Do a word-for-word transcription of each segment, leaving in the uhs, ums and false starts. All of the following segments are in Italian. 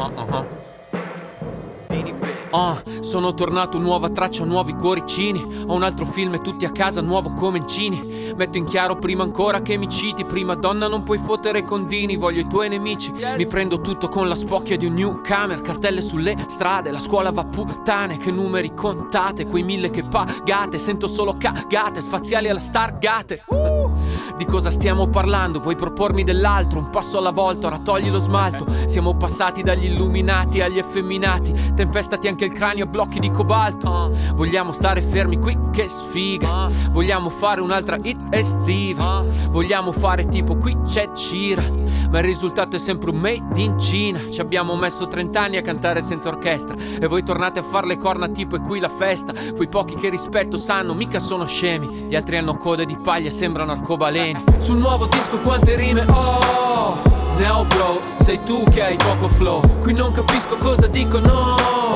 uh-huh, uh-huh. Ah, sono tornato, nuova traccia, nuovi cuoricini. Ho un altro film e tutti a casa, nuovo Comencini. Metto in chiaro prima ancora che mi citi. Prima donna non puoi fottere condini. Voglio i tuoi nemici, yes. Mi prendo tutto con la spocchia di un newcomer. Cartelle sulle strade, la scuola va puttane. Che numeri contate, quei mille che pagate. Sento solo cagate, spaziali alla Stargate. uh. Di cosa stiamo parlando? Vuoi propormi dell'altro? Un passo alla volta, ora togli lo smalto. Siamo passati dagli illuminati agli effeminati. Tempestati anche il cranio a blocchi di cobalto. uh. Vogliamo stare fermi qui, che sfiga. uh. Vogliamo fare un'altra hit estiva. uh. Vogliamo fare tipo qui c'è Cira. Ma il risultato è sempre un made in Cina. Ci abbiamo messo trent'anni a cantare senza orchestra. E voi tornate a fare le corna tipo è qui la festa. Quei pochi che rispetto sanno, mica sono scemi. Gli altri hanno code di paglia e sembrano arcobaleni. Sul nuovo disco quante rime ho. Ne ho bro, sei tu che hai poco flow. Qui non capisco cosa dicono.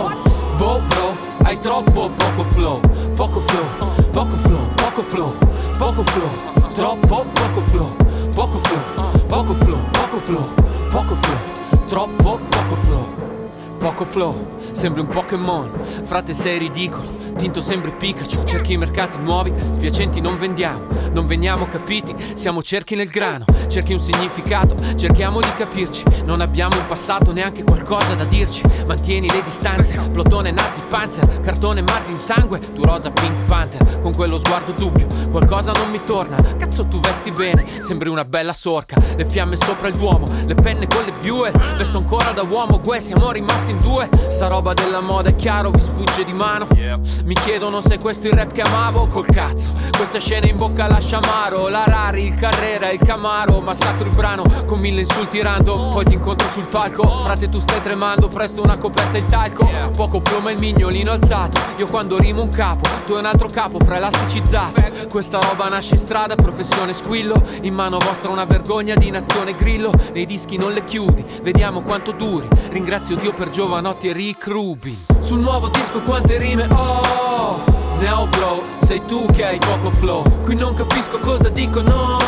Boh bro, hai troppo poco flow. Poco flow, poco flow, poco flow, poco flow. Troppo poco flow. Poco flow, poco flow, poco flow, poco flow. Troppo poco flow. Poco flow, sembri un Pokémon. Frate sei ridicolo, tinto sembri Pikachu. Cerchi mercati nuovi, spiacenti non vendiamo. Non veniamo capiti, siamo cerchi nel grano. Cerchi un significato, cerchiamo di capirci. Non abbiamo un passato, neanche qualcosa da dirci. Mantieni le distanze, Plotone, Nazi, Panzer. Cartone, mazzi in sangue, tu rosa, Pink Panther. Con quello sguardo dubbio, qualcosa non mi torna. Cazzo tu vesti bene, sembri una bella sorca. Le fiamme sopra il Duomo, le penne con le Buell. Vesto ancora da uomo, gue, siamo rimasti in due. Sta roba della moda è chiaro, vi sfugge di mano. Mi chiedono se questo è il rap che amavo. Col cazzo, questa scena in bocca lascia amaro. La Rari, il Carrera, il Camaro. Massacro il brano con mille insulti random. Poi ti incontro sul palco, frate tu stai tremando. Presto una coperta e il talco. Poco flow ma il mignolino alzato. Io quando rimo un capo, tu hai un altro capo fra elasticizzato. Questa roba nasce in strada, professione squillo. In mano vostra una vergogna di nazione grillo. Nei dischi non le chiudi, vediamo quanto duri. Ringrazio Dio per Giovanotti e Rick Rubin. Sul nuovo disco quante rime ho. Ne ho bro, sei tu che hai poco flow. Qui non capisco cosa dicono.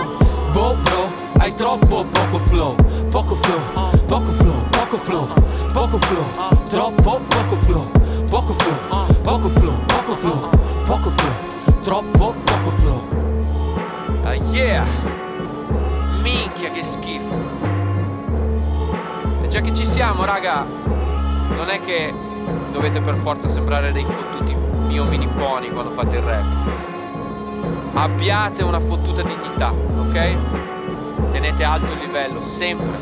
Boh bro, hai troppo poco flow. Poco flow, poco flow, poco flow, poco flow. Troppo poco flow. Poco flow, poco flow, poco flow, poco flow. Troppo poco flow. Ah yeah. Minchia che schifo. E già che ci siamo raga, non è che dovete per forza sembrare dei fottuti mio mini pony quando fate il rap. Abbiate una fottuta dignità, ok? Tenete alto il livello, sempre.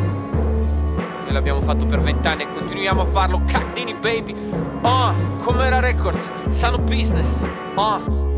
Noi l'abbiamo fatto per vent'anni e continuiamo a farlo. Cardini baby. Oh, Comera Records, Sano Business. Oh